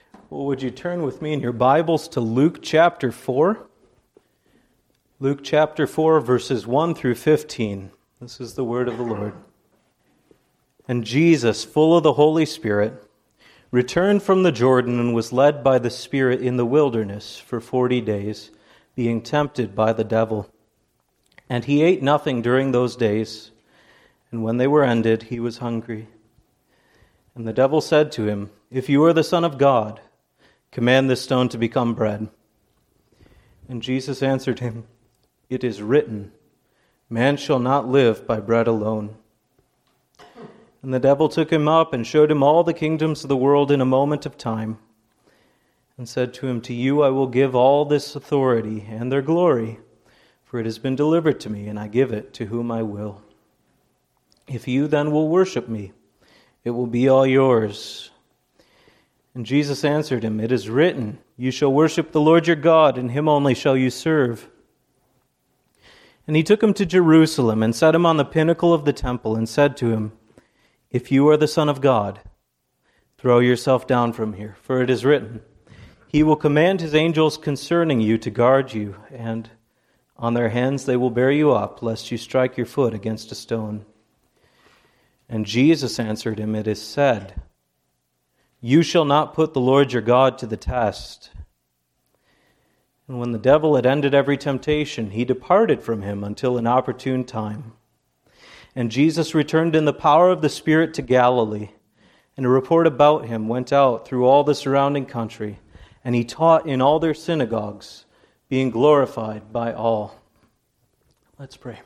Well, would you turn with me in your Bibles to Luke chapter 4? Luke chapter 4, verses 1 through 15. This is the word of the Lord. And Jesus, full of the Holy Spirit, returned from the Jordan and was led by the Spirit in the wilderness for 40 days, being tempted by the devil. And he ate nothing during those days, and when they were ended, he was hungry. And the devil said to him, "If you are the Son of God, command this stone to become bread." And Jesus answered him, "It is written, man shall not live by bread alone." And the devil took him up and showed him all the kingdoms of the world in a moment of time, and said to him, "To you I will give all this authority and their glory, for it has been delivered to me, and I give it to whom I will. If you then will worship me, it will be all yours." And Jesus answered him, "It is written, you shall worship the Lord your God, and him only shall you serve." And he took him to Jerusalem, and set him on the pinnacle of the temple, and said to him, "If you are the Son of God, throw yourself down from here, for it is written, he will command his angels concerning you to guard you, and on their hands they will bear you up, lest you strike your foot against a stone." And Jesus answered him, "It is said, you shall not put the Lord your God to the test." And when the devil had ended every temptation, he departed from him until an opportune time. And Jesus returned in the power of the Spirit to Galilee, and a report about him went out through all the surrounding country, and he taught in all their synagogues, being glorified by all. Let's pray.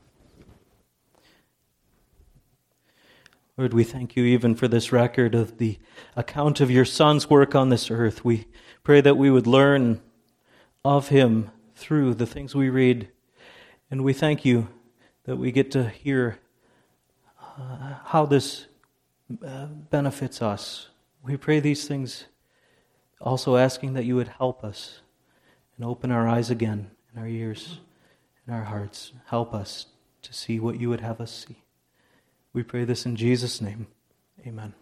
Lord, we thank you even for this record of the account of your Son's work on this earth. We pray that we would learn of him through the things we read. And we thank you that we get to hear how this benefits us. We pray these things also asking that you would help us and open our eyes again and our ears and our hearts. Help us to see what you would have us see. We pray this in Jesus' name. Amen.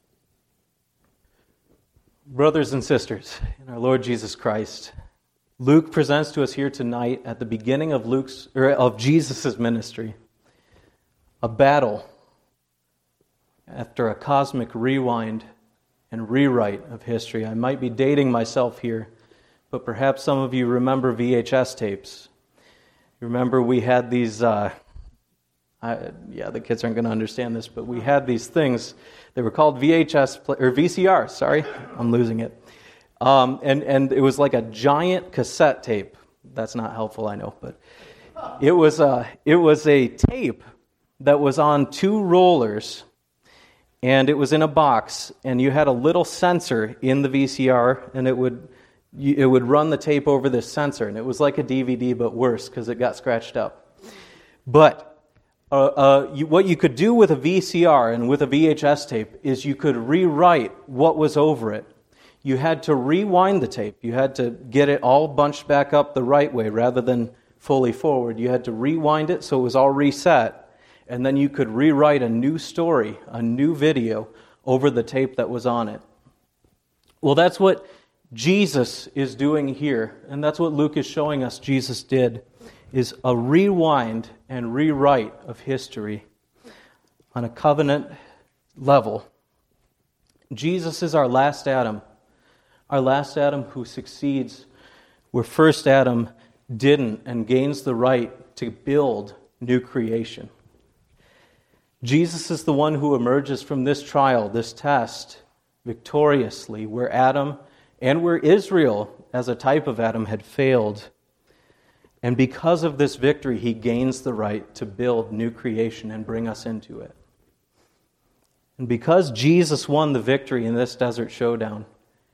Brothers and sisters in our Lord Jesus Christ, Luke presents to us here tonight at the beginning of Jesus' ministry a battle after a cosmic rewind and rewrite of history. I might be dating myself here, but perhaps some of you remember VHS tapes. You remember we had these the kids aren't going to understand this, but we had these things. They were called VCRs. Sorry, I'm losing it. And it was like a giant cassette tape. That's not helpful, I know, but it was a tape that was on two rollers, and it was in a box, and you had a little sensor in the VCR, and it would run the tape over this sensor, and it was like a DVD, but worse because it got scratched up. But what you could do with a VCR and with a VHS tape is you could rewrite what was over it. You had to rewind the tape. You had to get it all bunched back up the right way rather than fully forward. You had to rewind it so it was all reset, and then you could rewrite a new story, a new video over the tape that was on it. Well, that's what Jesus is doing here, and that's what Luke is showing us Jesus did, is a rewind and rewrite of history on a covenant level. Jesus is our last Adam who succeeds where first Adam didn't and gains the right to build new creation. Jesus is the one who emerges from this trial, this test, victoriously, where Adam and where Israel, as a type of Adam, had failed. And because of this victory, he gains the right to build new creation and bring us into it. And because Jesus won the victory in this desert showdown,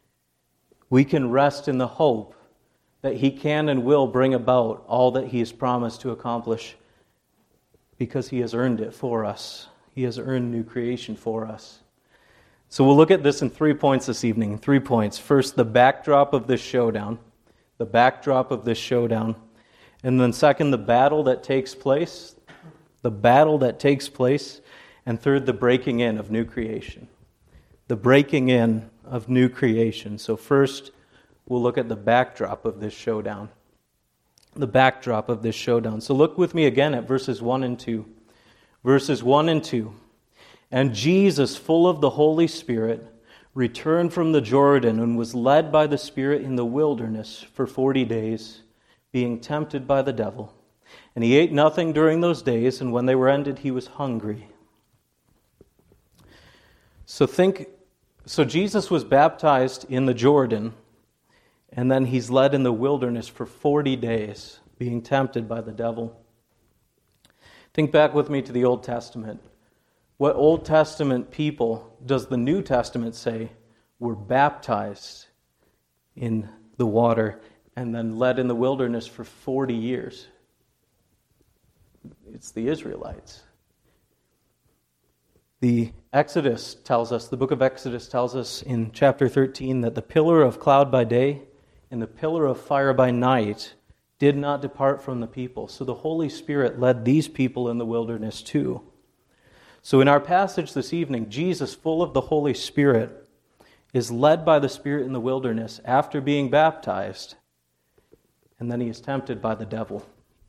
we can rest in the hope that he can and will bring about all that he has promised to accomplish because he has earned it for us. He has earned new creation for us. So we'll look at this in 3 points this evening. 3 points. First, the backdrop of this showdown. The backdrop of this showdown. And then second, the battle that takes place. And third, the breaking in of new creation. the breaking in of new creation. So first, we'll look at the backdrop of this showdown. The backdrop of this showdown. So look with me again at verses 1 and 2. Verses 1 and 2. And Jesus, full of the Holy Spirit, returned from the Jordan and was led by the Spirit in the wilderness for 40 days, being tempted by the devil. And he ate nothing during those days, and when they were ended, he was hungry. So Jesus was baptized in the Jordan, and then he's led in the wilderness for 40 days, being tempted by the devil. Think back with me to the Old Testament. What Old Testament people does the New Testament say were baptized in the water and then led in the wilderness for 40 years? It's the Israelites. The book of Exodus tells us in chapter 13 that the pillar of cloud by day and the pillar of fire by night did not depart from the people. So the Holy Spirit led these people in the wilderness too. So in our passage this evening, Jesus, full of the Holy Spirit, is led by the Spirit in the wilderness after being baptized, and then he is tempted by the devil.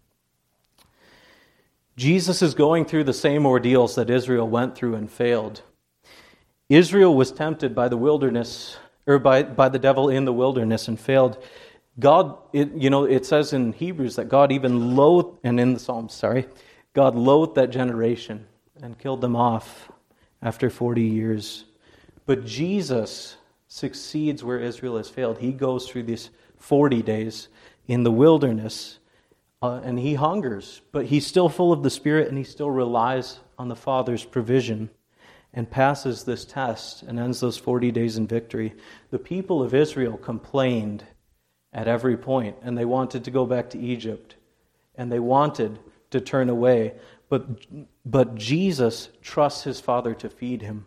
Jesus is going through the same ordeals that Israel went through and failed. Israel was tempted by the wilderness, or by the devil in the wilderness and failed. It says in Hebrews that God even loathed, and in the Psalms, God loathed that generation and killed them off after 40 years. But Jesus succeeds where Israel has failed. He goes through these 40 days in the wilderness, and he hungers, but he's still full of the Spirit, and he still relies on the Father's provision and passes this test and ends those 40 days in victory. The people of Israel complained at every point, and they wanted to go back to Egypt, and they wanted to turn away. But Jesus trusts his Father to feed him.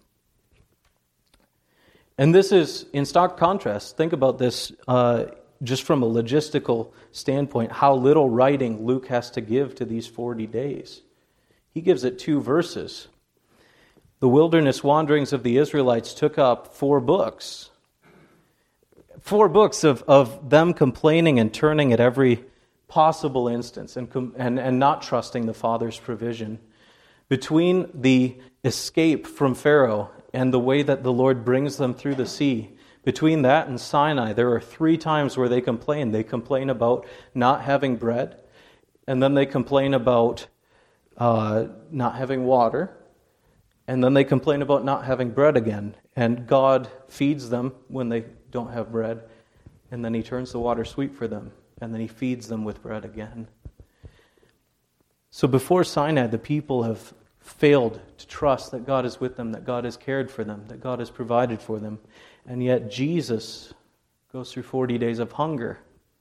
And this is in stark contrast. Think about this just from a logistical standpoint, how little writing Luke has to give to these 40 days. He gives it 2 verses. The wilderness wanderings of the Israelites took up 4 books. 4 books of them complaining and turning at every possible instance and not trusting the Father's provision. Between the escape from Pharaoh and the way that the Lord brings them through the sea, between that and Sinai, there are 3 times where they complain. They complain about not having bread, and then they complain about not having water, and then they complain about not having bread again. And God feeds them when they don't have bread, and then he turns the water sweet for them, and then he feeds them with bread again. So before Sinai, the people have failed to trust that God is with them, that God has cared for them, that God has provided for them. And yet Jesus goes through 40 days of hunger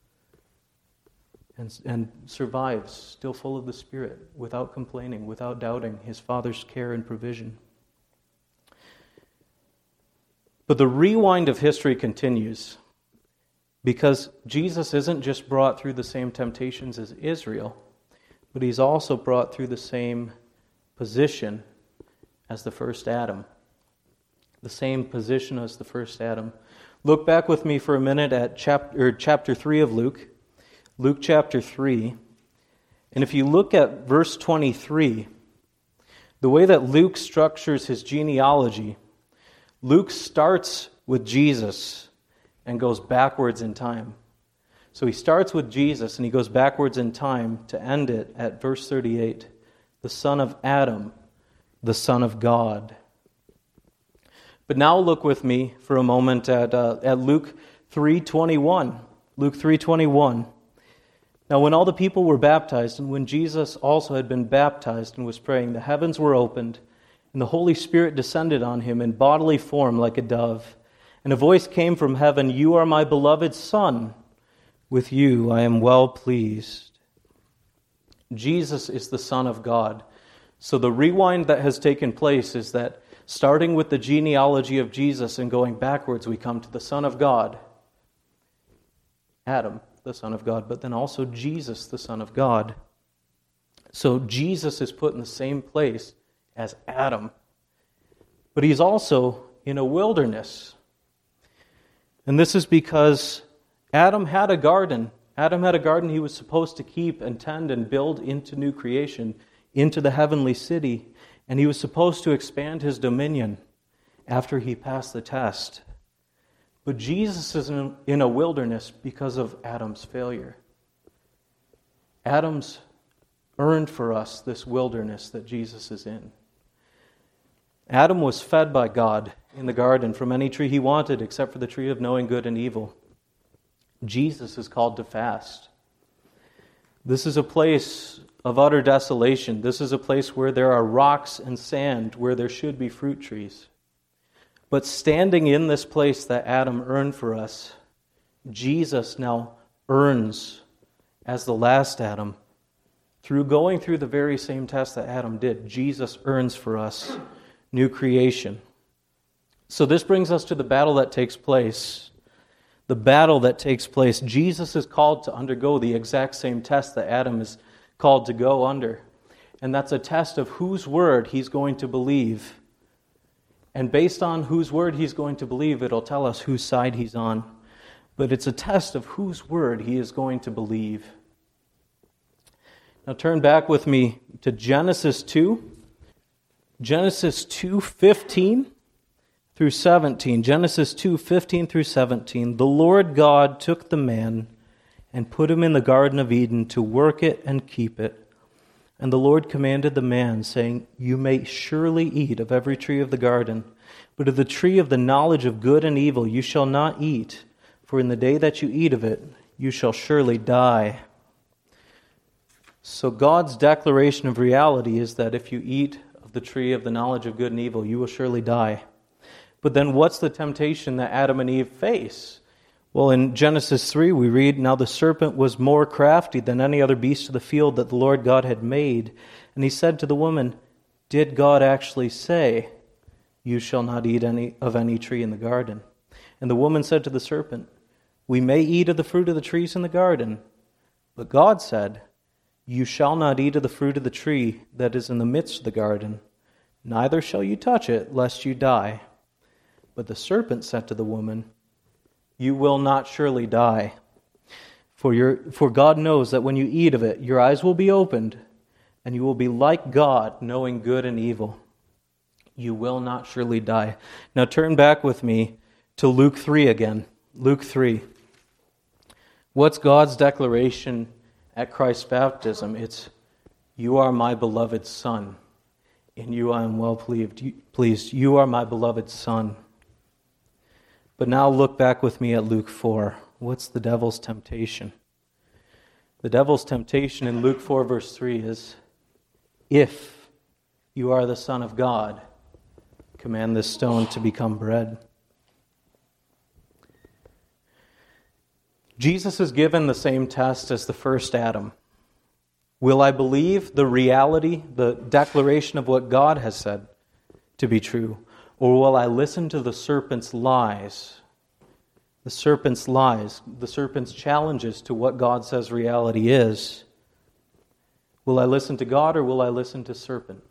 and survives, still full of the Spirit, without complaining, without doubting his Father's care and provision. But the rewind of history continues, because Jesus isn't just brought through the same temptations as Israel, but he's also brought through the same position as the first Adam. The same position as the first Adam. Look back with me for a minute at chapter 3 of Luke. Luke chapter 3. And if you look at verse 23, the way that Luke structures his genealogy, Luke starts with Jesus and goes backwards in time. So he starts with Jesus and he goes backwards in time to end it at verse 38. The son of Adam, the son of God. But now look with me for a moment at Luke 3:21. Luke 3:21. Now when all the people were baptized, and when Jesus also had been baptized and was praying, the heavens were opened, and the Holy Spirit descended on him in bodily form like a dove. And a voice came from heaven, "You are my beloved Son. With you I am well pleased." Jesus is the Son of God. So the rewind that has taken place is that starting with the genealogy of Jesus and going backwards, we come to the Son of God, Adam, the Son of God, but then also Jesus, the Son of God. So Jesus is put in the same place as Adam. But he's also in a wilderness. And this is because Adam had a garden. Adam had a garden he was supposed to keep and tend and build into new creation, into the heavenly city. And he was supposed to expand his dominion after he passed the test. But Jesus is in a wilderness because of Adam's failure. Adam's earned for us this wilderness that Jesus is in. Adam was fed by God in the garden from any tree he wanted except for the tree of knowing good and evil. Jesus is called to fast. This is a place of utter desolation. This is a place where there are rocks and sand, where there should be fruit trees. But standing in this place that Adam earned for us, Jesus now earns as the last Adam. Through going through the very same test that Adam did, Jesus earns for us new creation. So this brings us to the battle that takes place. The battle that takes place. Jesus is called to undergo the exact same test that Adam is called to go under. And that's a test of whose word he's going to believe. And based on whose word he's going to believe, it'll tell us whose side he's on. But it's a test of whose word he is going to believe. Now turn back with me to Genesis 2. Genesis 2:15 through 17. Genesis 2:15 through 17. The Lord God took the man and put him in the Garden of Eden to work it and keep it. And the Lord commanded the man, saying, You may surely eat of every tree of the garden, but of the tree of the knowledge of good and evil you shall not eat, for in the day that you eat of it, you shall surely die. So God's declaration of reality is that if you eat of the tree of the knowledge of good and evil, you will surely die. But then what's the temptation that Adam and Eve face? Well, in Genesis 3 we read, Now the serpent was more crafty than any other beast of the field that the Lord God had made. And he said to the woman, Did God actually say, You shall not eat of any tree in the garden? And the woman said to the serpent, We may eat of the fruit of the trees in the garden. But God said, You shall not eat of the fruit of the tree that is in the midst of the garden, neither shall you touch it, lest you die. But the serpent said to the woman, You will not surely die. For God knows that when you eat of it, your eyes will be opened, and you will be like God, knowing good and evil. You will not surely die. Now turn back with me to Luke 3 again. Luke 3. What's God's declaration at Christ's baptism? It's, You are my beloved Son. In you I am well pleased. You are my beloved Son. But now look back with me at Luke 4. What's the devil's temptation? The devil's temptation in Luke 4 verse 3 is, If you are the Son of God, command this stone to become bread. Jesus is given the same test as the first Adam. Will I believe the reality, the declaration of what God has said to be true? Or will I listen to the serpent's lies? The serpent's lies, the serpent's challenges to what God says reality is. Will I listen to God or will I listen to serpent?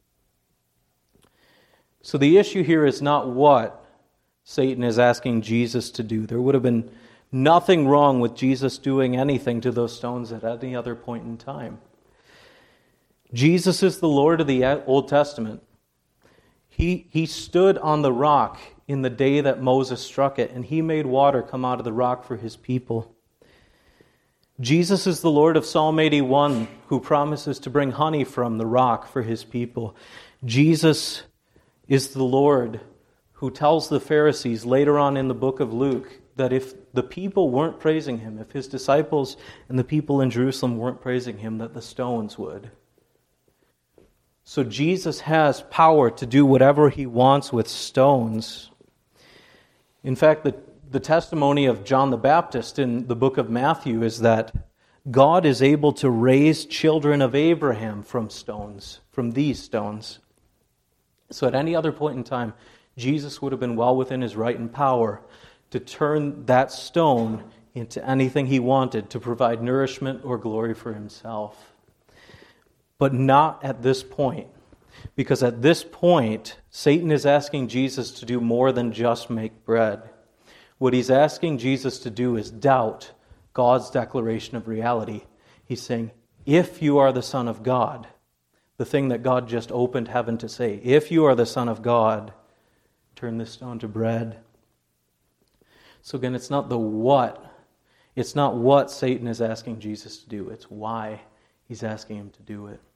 So the issue here is not what Satan is asking Jesus to do. There would have been nothing wrong with Jesus doing anything to those stones at any other point in time. Jesus is the Lord of the Old Testament. He stood on the rock in the day that Moses struck it, and he made water come out of the rock for his people. Jesus is the Lord of Psalm 81, who promises to bring honey from the rock for his people. Jesus is the Lord who tells the Pharisees later on in the book of Luke that if the people weren't praising him, if his disciples and the people in Jerusalem weren't praising him, that the stones would. So Jesus has power to do whatever he wants with stones. In fact, the testimony of John the Baptist in the book of Matthew is that God is able to raise children of Abraham from stones, from these stones. So at any other point in time, Jesus would have been well within his right and power to turn that stone into anything he wanted to provide nourishment or glory for himself. But not at this point. Because at this point, Satan is asking Jesus to do more than just make bread. What he's asking Jesus to do is doubt God's declaration of reality. He's saying, if you are the Son of God, the thing that God just opened heaven to say, if you are the Son of God, turn this stone to bread. So again, it's not the what. It's not what Satan is asking Jesus to do. It's why he's asking him to do it.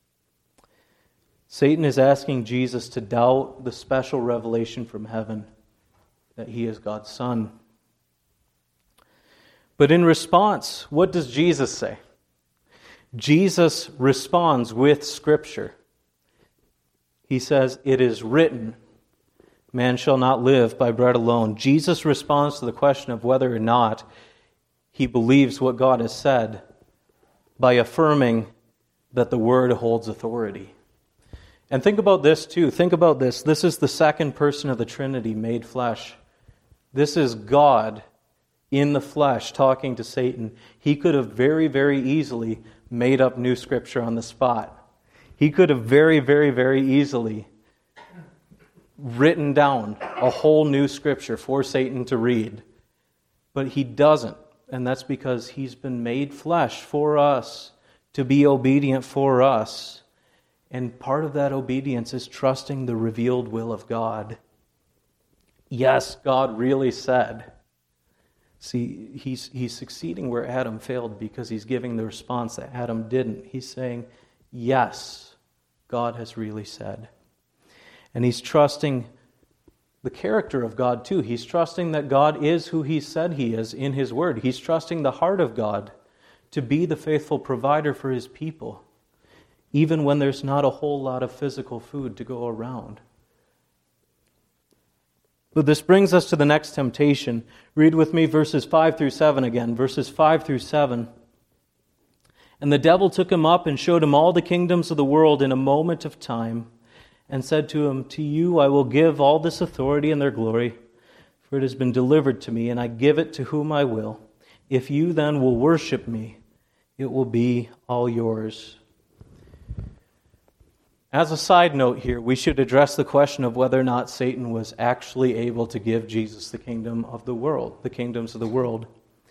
Satan is asking Jesus to doubt the special revelation from heaven that he is God's Son. But in response, what does Jesus say? Jesus responds with Scripture. He says, "It is written, man shall not live by bread alone." Jesus responds to the question of whether or not he believes what God has said by affirming that the Word holds authority. And think about this too. Think about this. This is the second person of the Trinity made flesh. This is God in the flesh talking to Satan. He could have very, very easily made up new scripture on the spot. He could have very, very, very easily written down a whole new scripture for Satan to read. But he doesn't. And that's because he's been made flesh for us, to be obedient for us. And part of that obedience is trusting the revealed will of God. Yes, God really said. See, he's succeeding where Adam failed because he's giving the response that Adam didn't. He's saying, yes, God has really said. And he's trusting the character of God too. He's trusting that God is who he said he is in his word. He's trusting the heart of God to be the faithful provider for his people, even when there's not a whole lot of physical food to go around. But this brings us to the next temptation. Read with me verses 5 through 7 again. Verses 5 through 7. "And the devil took him up and showed him all the kingdoms of the world in a moment of time, and said to him, 'To you I will give all this authority and their glory, for it has been delivered to me, and I give it to whom I will. If you then will worship me, it will be all yours.'" As a side note here, we should address the question of whether or not Satan was actually able to give Jesus the kingdom of the world, the kingdoms of the world.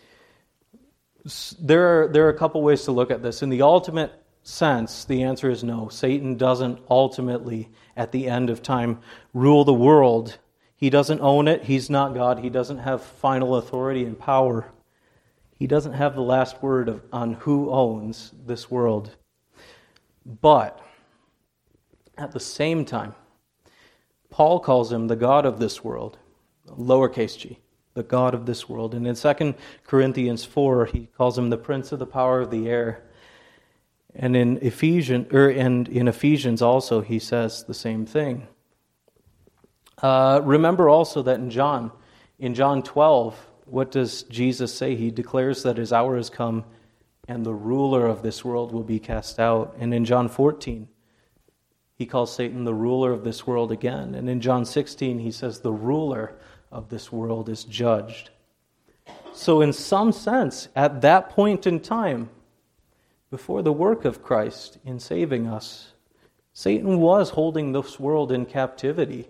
There are a couple ways to look at this. In the ultimate sense, the answer is no. Satan doesn't ultimately, at the end of time, rule the world. He doesn't own it. He's not God. He doesn't have final authority and power. He doesn't have the last word on who owns this world. But at the same time, Paul calls him the God of this world, lowercase g, the God of this world. And in 2 Corinthians 4, he calls him the prince of the power of the air. And in Ephesians also, he says the same thing. Remember also that in John 12, what does Jesus say? He declares that his hour has come and the ruler of this world will be cast out. And in John 14, he calls Satan the ruler of this world again. And in John 16, he says the ruler of this world is judged. So in some sense, at that point in time, before the work of Christ in saving us, Satan was holding this world in captivity.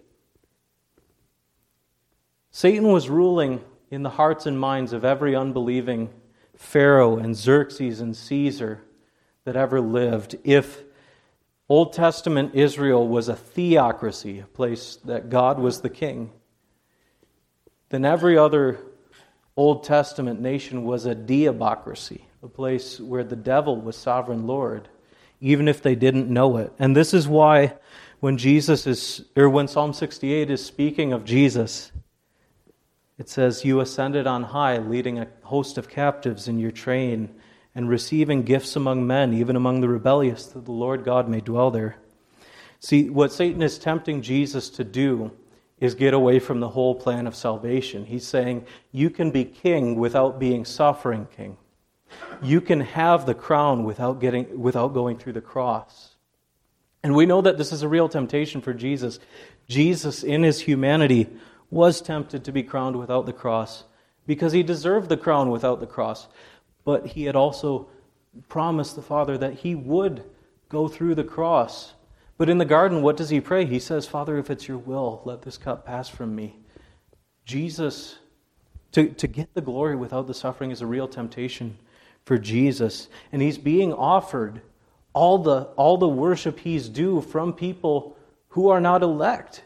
Satan was ruling in the hearts and minds of every unbelieving Pharaoh and Xerxes and Caesar that ever lived. If Old Testament Israel was a theocracy, a place that God was the king, then every other Old Testament nation was a diabocracy, a place where the devil was sovereign Lord, even if they didn't know it. And this is why when Psalm 68 is speaking of Jesus, it says, "You ascended on high, leading a host of captives in your train, and receiving gifts among men, even among the rebellious, that the Lord God may dwell there." See, what Satan is tempting Jesus to do is get away from the whole plan of salvation. He's saying, you can be king without being suffering king. You can have the crown without going through the cross. And we know that this is a real temptation for Jesus. Jesus, in his humanity, was tempted to be crowned without the cross because he deserved the crown without the cross. But he had also promised the Father that he would go through the cross But in the garden, what does he pray? He says, Father, if it's your will, let this cup pass from me. Jesus, to get the glory without the suffering is a real temptation for Jesus. And he's being offered all the worship he's due from people who are not elect.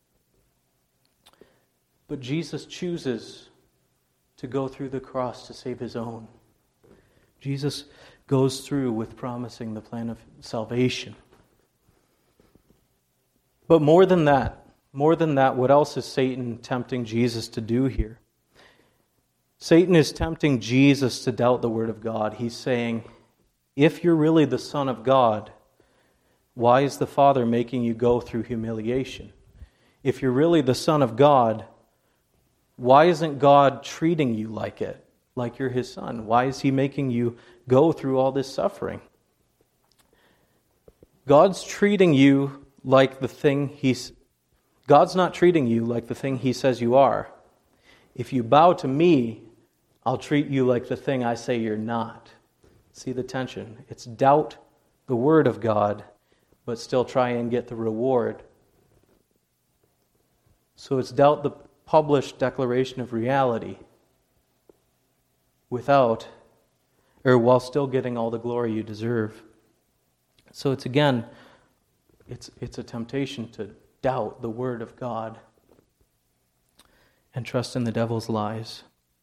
But Jesus chooses to go through the cross to save his own. Jesus goes through with promising the plan of salvation. But more than that, what else is Satan tempting Jesus to do here? Satan is tempting Jesus to doubt the Word of God. He's saying, if you're really the Son of God, why is the Father making you go through humiliation? If you're really the Son of God, why isn't God treating you like it, like you're His Son? Why is He making you go through all this suffering? God's treating you like the thing God's not treating you like the thing He says you are. If you bow to me, I'll treat you like the thing I say you're not. See the tension? It's doubt the Word of God, but still try and get the reward. So it's doubt the published declaration of reality while still getting all the glory you deserve. So it's a temptation to doubt the Word of God and trust in the devil's lies.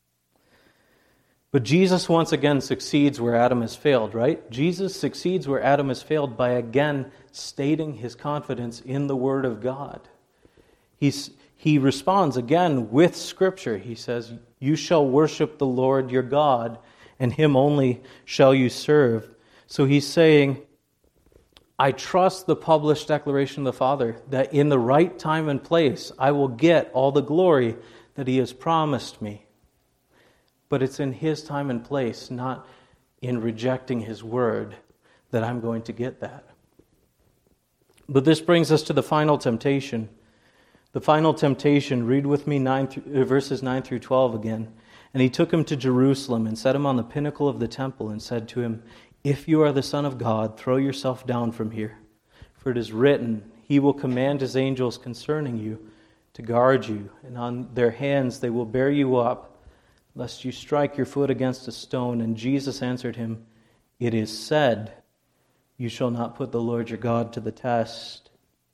But Jesus once again succeeds where Adam has failed, right? Jesus succeeds where Adam has failed by again stating his confidence in the Word of God. He responds again with Scripture. He says, "You shall worship the Lord your God, and Him only shall you serve." So he's saying, I trust the published declaration of the Father that in the right time and place I will get all the glory that He has promised me. But it's in His time and place, not in rejecting His word, that I'm going to get that. But this brings us to the final temptation. The final temptation, read with me verses 9 through 12 again. And he took him to Jerusalem and set him on the pinnacle of the temple and said to him, "If you are the Son of God, throw yourself down from here. For it is written, He will command His angels concerning you to guard you, and on their hands they will bear you up, lest you strike your foot against a stone." And Jesus answered him, "It is said, you shall not put the Lord your God to the test."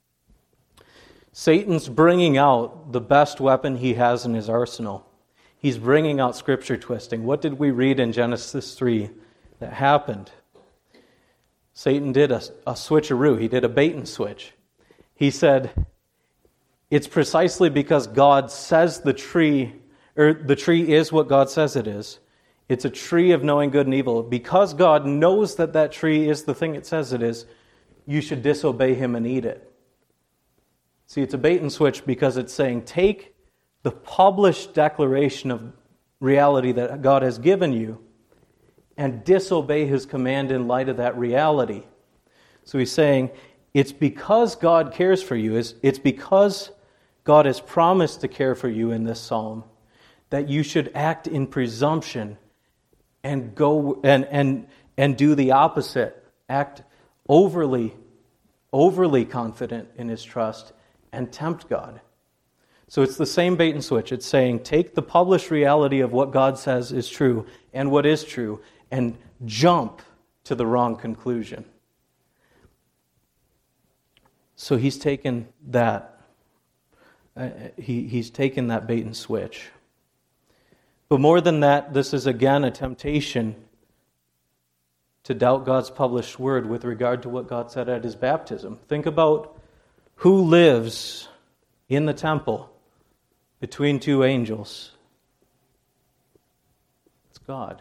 Satan's bringing out the best weapon he has in his arsenal. He's bringing out Scripture twisting. What did we read in Genesis 3 that happened? Satan did a switcheroo. He did a bait and switch. He said, it's precisely because God says the tree is what God says it is. It's a tree of knowing good and evil. Because God knows that tree is the thing it says it is, you should disobey Him and eat it. See, it's a bait and switch because it's saying, take the published declaration of reality that God has given you and disobey His command in light of that reality. So he's saying, it's because God cares for you, it's because God has promised to care for you in this psalm, that you should act in presumption and go and do the opposite. Act overly confident in His trust and tempt God. So it's the same bait and switch. It's saying, take the published reality of what God says is true and what is true and jump to the wrong conclusion. So he's taken that. He's taken that bait and switch. But more than that, this is again a temptation to doubt God's published word with regard to what God said at His baptism. Think about who lives in the temple between two angels. It's God.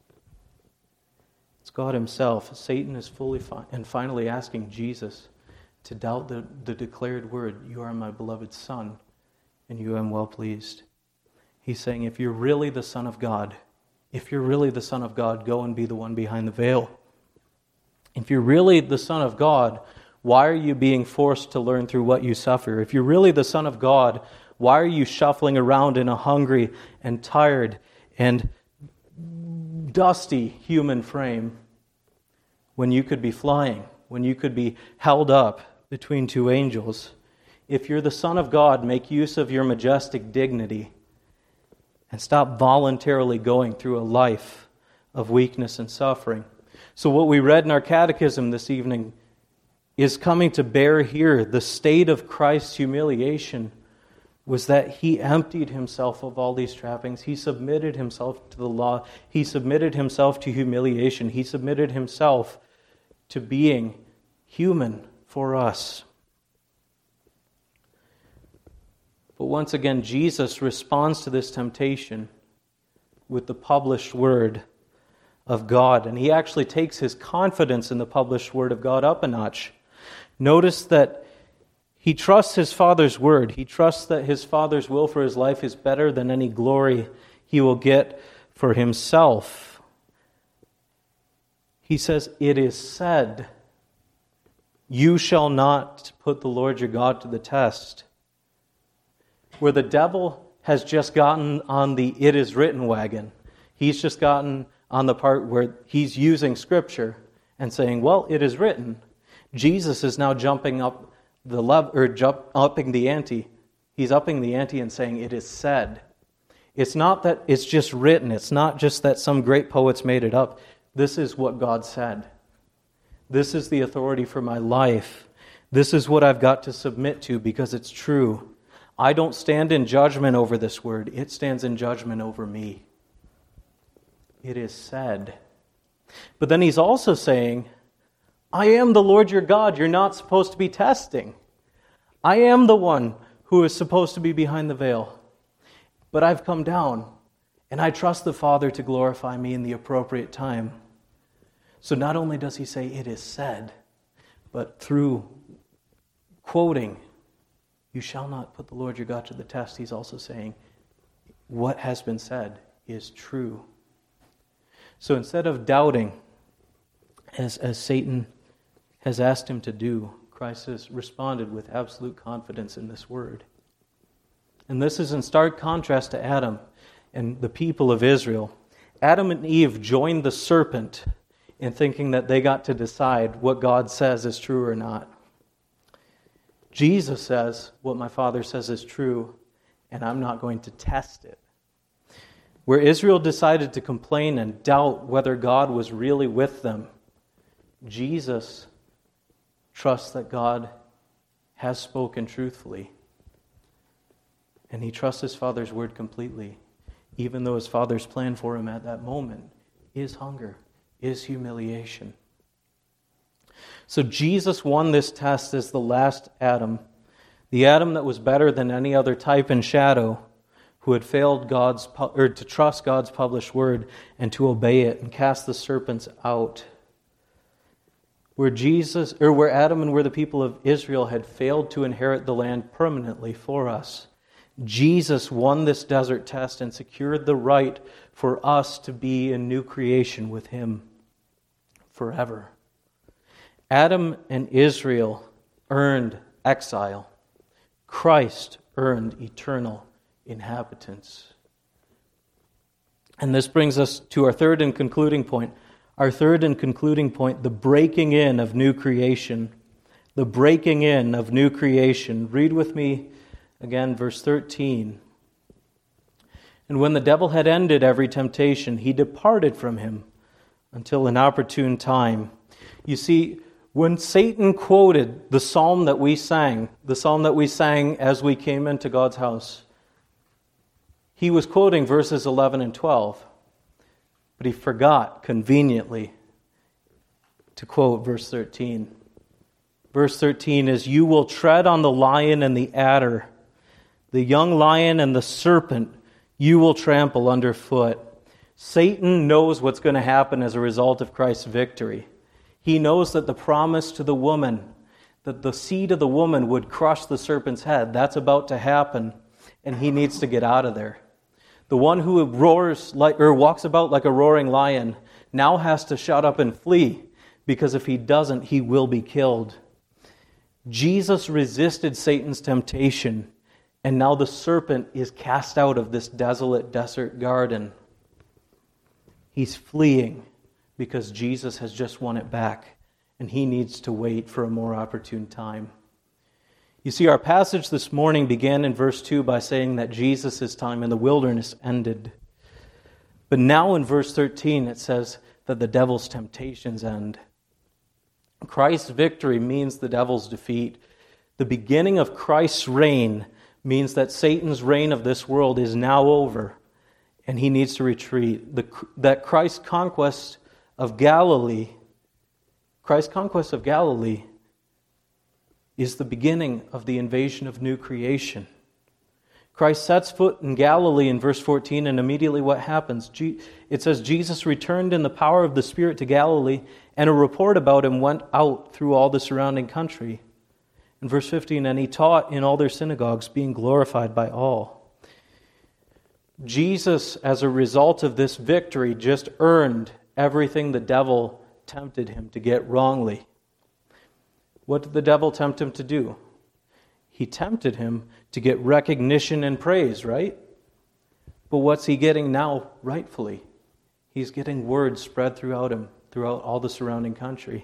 It's God Himself. Satan is finally asking Jesus to doubt the declared word, "You are my beloved Son, and you am well pleased." He's saying, if you're really the Son of God, go and be the one behind the veil. If you're really the Son of God, why are you being forced to learn through what you suffer? If you're really the Son of God, why are you shuffling around in a hungry and tired and dusty human frame when you could be flying, when you could be held up between two angels. If you're the Son of God, make use of your majestic dignity and stop voluntarily going through a life of weakness and suffering. So what we read in our catechism this evening is coming to bear here. The state of Christ's humiliation was that he emptied himself of all these trappings. He submitted himself to the law. He submitted himself to humiliation. He submitted himself to being human for us. But once again, Jesus responds to this temptation with the published word of God. And he actually takes his confidence in the published word of God up a notch. Notice that he trusts his Father's word. He trusts that his Father's will for his life is better than any glory he will get for himself. He says, "It is said, you shall not put the Lord your God to the test." Where the devil has just gotten on the "it is written" wagon. He's just gotten on the part where he's using Scripture and saying, well, it is written. Jesus is now jumping up upping the ante. He's upping the ante and saying, it is said. It's not that it's just written. It's not just that some great poets made it up. This is what God said. This is the authority for my life. This is what I've got to submit to because it's true. I don't stand in judgment over this word. It stands in judgment over me. It is said. But then he's also saying, I am the Lord your God. You're not supposed to be testing. I am the one who is supposed to be behind the veil. But I've come down, and I trust the Father to glorify me in the appropriate time. So not only does he say it is said, but through quoting, you shall not put the Lord your God to the test, he's also saying what has been said is true. So instead of doubting, as Satan has asked him to do, Christ has responded with absolute confidence in this word. And this is in stark contrast to Adam and the people of Israel. Adam and Eve joined the serpent in thinking that they got to decide what God says is true or not. Jesus says, what my Father says is true, and I'm not going to test it. Where Israel decided to complain and doubt whether God was really with them, Jesus trusts that God has spoken truthfully. And he trusts his Father's word completely, even though his Father's plan for him at that moment is hunger, is humiliation. So Jesus won this test as the last Adam, the Adam that was better than any other type and shadow, who had failed to trust God's published word and to obey it and cast the serpents out. Where Adam and where the people of Israel had failed to inherit the land permanently for us, Jesus won this desert test and secured the right for us to be in new creation with him forever. Adam and Israel earned exile. Christ earned eternal inhabitants. And this brings us to our third and concluding point. Our third and concluding point, the breaking in of new creation. The breaking in of new creation. Read with me again, verse 13. And when the devil had ended every temptation, he departed from him until an opportune time. You see, when Satan quoted the psalm that we sang as we came into God's house, he was quoting verses 11 and 12, but he forgot conveniently to quote verse 13. Verse 13 is, you will tread on the lion and the adder, the young lion and the serpent you will trample underfoot. Satan knows what's going to happen as a result of Christ's victory. He knows that the promise to the woman, that the seed of the woman would crush the serpent's head, that's about to happen, and he needs to get out of there. The one who walks about like a roaring lion now has to shut up and flee, because if he doesn't, he will be killed. Jesus resisted Satan's temptation, and now the serpent is cast out of this desolate desert garden. He's fleeing because Jesus has just won it back, and he needs to wait for a more opportune time. You see, our passage this morning began in verse 2 by saying that Jesus' time in the wilderness ended. But now in verse 13 it says that the devil's temptations end. Christ's victory means the devil's defeat. The beginning of Christ's reign means that Satan's reign of this world is now over and he needs to retreat. That Christ's conquest of Galilee is the beginning of the invasion of new creation. Christ sets foot in Galilee in verse 14, and immediately what happens? It says, Jesus returned in the power of the Spirit to Galilee, and a report about him went out through all the surrounding country. In verse 15, and he taught in all their synagogues, being glorified by all. Jesus, as a result of this victory, just earned everything the devil tempted him to get wrongly. What did the devil tempt him to do? He tempted him to get recognition and praise, right? But what's he getting now, rightfully? He's getting word spread throughout him, throughout all the surrounding country.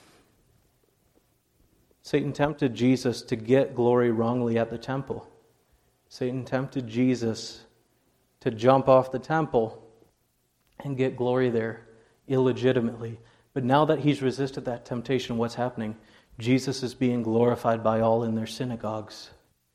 Satan tempted Jesus to get glory wrongly at the temple. Satan tempted Jesus to jump off the temple and get glory there illegitimately. But now that he's resisted that temptation, what's happening? Jesus is being glorified by all in their synagogues.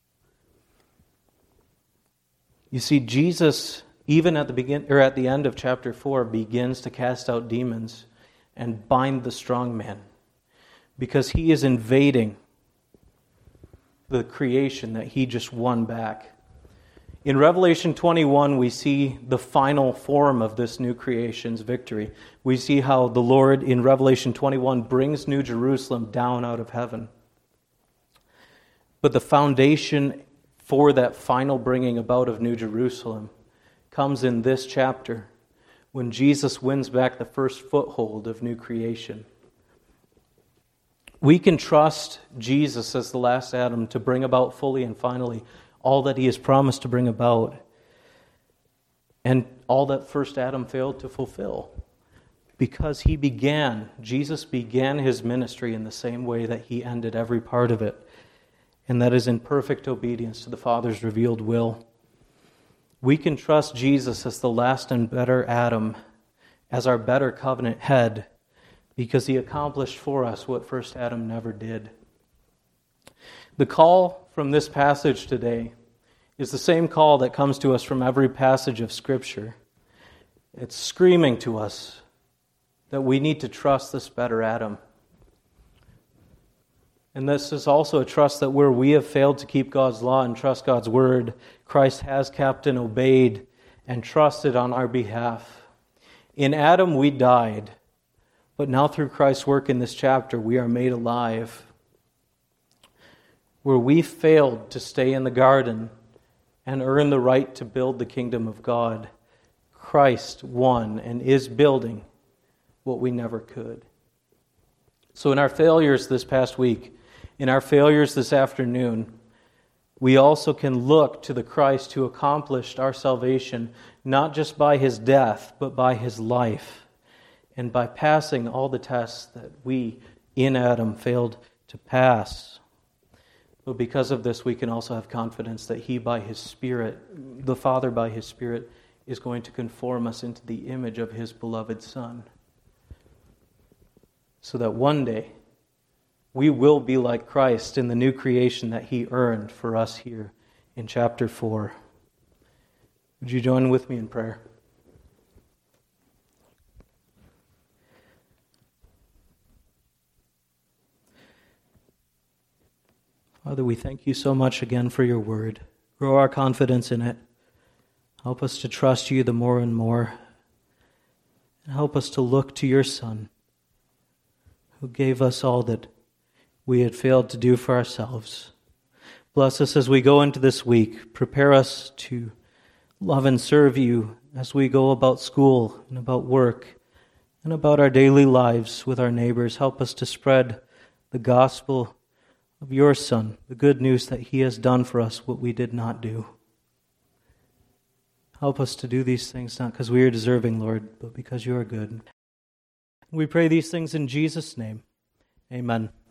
You see, Jesus, even at the end of chapter 4, begins to cast out demons and bind the strong man, because he is invading the creation that he just won back. In Revelation 21, we see the final form of this new creation's victory. We see how the Lord in Revelation 21 brings New Jerusalem down out of heaven. But the foundation for that final bringing about of New Jerusalem comes in this chapter, when Jesus wins back the first foothold of new creation. We can trust Jesus as the last Adam to bring about fully and finally all that he has promised to bring about, and all that first Adam failed to fulfill. Because Jesus began his ministry in the same way that he ended every part of it, and that is in perfect obedience to the Father's revealed will. We can trust Jesus as the last and better Adam, as our better covenant head, because he accomplished for us what first Adam never did. The call from this passage today is the same call that comes to us from every passage of Scripture. It's screaming to us that we need to trust this better Adam. And this is also a trust that where we have failed to keep God's law and trust God's word, Christ has kept and obeyed and trusted on our behalf. In Adam we died, but now through Christ's work in this chapter we are made alive. Where we failed to stay in the garden and earn the right to build the kingdom of God, Christ won and is building what we never could. So in our failures this past week, in our failures this afternoon, we also can look to the Christ who accomplished our salvation, not just by his death, but by his life, and by passing all the tests that we in Adam failed to pass. But because of this, we can also have confidence that he, by his Spirit, the Father by his Spirit, is going to conform us into the image of his beloved Son. So that one day, we will be like Christ in the new creation that he earned for us here in chapter 4. Would you join with me in prayer? Father, we thank you so much again for your word. Grow our confidence in it. Help us to trust you the more and more. And help us to look to your Son, who gave us all that we had failed to do for ourselves. Bless us as we go into this week. Prepare us to love and serve you as we go about school and about work and about our daily lives with our neighbors. Help us to spread the gospel of your Son, the good news that he has done for us what we did not do. Help us to do these things not because we are deserving, Lord, but because you are good. We pray these things in Jesus' name. Amen.